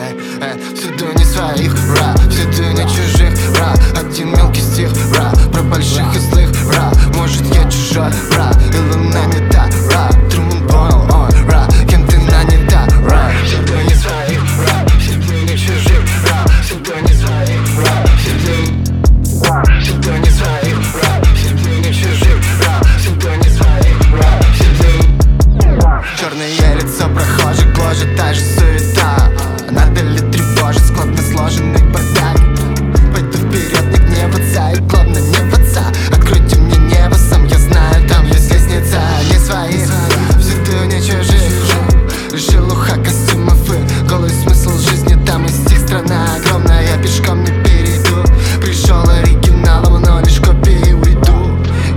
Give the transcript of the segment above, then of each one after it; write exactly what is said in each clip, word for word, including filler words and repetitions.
эй, эй. Всюду не своих, ра, всюду не чужих, ра. Один мелкий стих, ра, про больших и злых, ра. Может я чужой, ра, и луна не та, ра. Трумэн понял, ой, ра, кем ты нанята, ра. Всюду не своих, ра, всюду не чужих, ра. Всюду не своих, ра, всюду, ра. Всюду не своих, ра, всюду не чужих, ра. Всюду не своих, ра, всюду, ра. Черное лицо прохожих гложет та же суета. Надо ли тревожить складно сложенный бардак? Пойду вперед, не гневаться, и главное не в отца. Откройте мне небо, сам я знаю, там есть лестница. Не своих, всюду не чужих. Шелуха костюмов и голый смысл жизни. Там и стих, страна огромная, я пешком не перейду. Пришел оригиналом, но лишь копии уйду.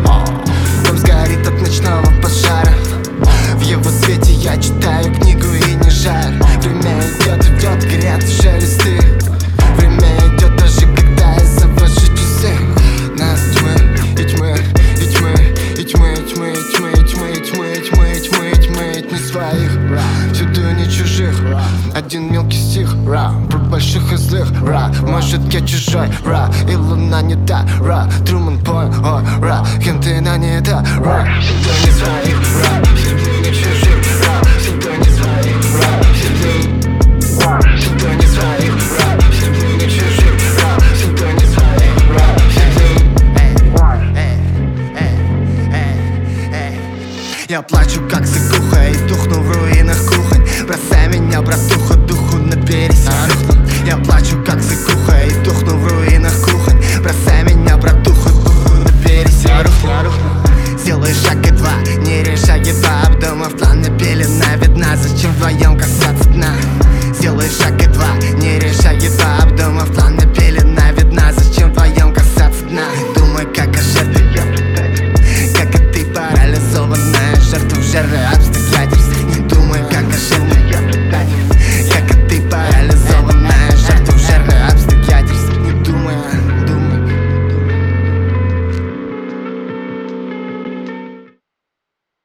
Дом сгорит от ночного пожара. В его свете я читаю книгу и не жаль. Время идет, идет, горят уже листы. Время идет даже когда я завожу часы. Нас тьмы и тьмы, и тьмы, и тьмы, и тьмы, и тьмы, и тьмы, и тьмы, и тьмы, и тьмы, и тьмы, и не своих, всюду не чужих. Один мелкий стих, ра, про больших и злых, ра. Может я чужой, ра, и луна не та, ра. Трумэн понял, ой, ра, кем ты нанята, ра. Всюду не своих, ра, всюду не чужих, ра. Всюду не своих, ра, всюду, ра. Всюду не своих, ра, всюду не чужих, ра. Всюду не своих, ра, всюду. Эй, эй, эй, эй. Я плачу как сыкуха и тухну в руинах кухонь. Бросай меня, братуха, духу наберись. Я плачу как сыкуха и тухну в руинах кухонь. Бросай меня, братуха, духу наберись. Я рухну. Сделай шаг и два, не решай едва. Обдумав планы, пелена видна. Зачем вдвоем касаться дна? Сделай шаг и два, не решай едва. Обдумав планы, пелена видна. Зачем вдвоем касаться дна? Думай как о жертве, как и ты, парализованная жертва в жертве.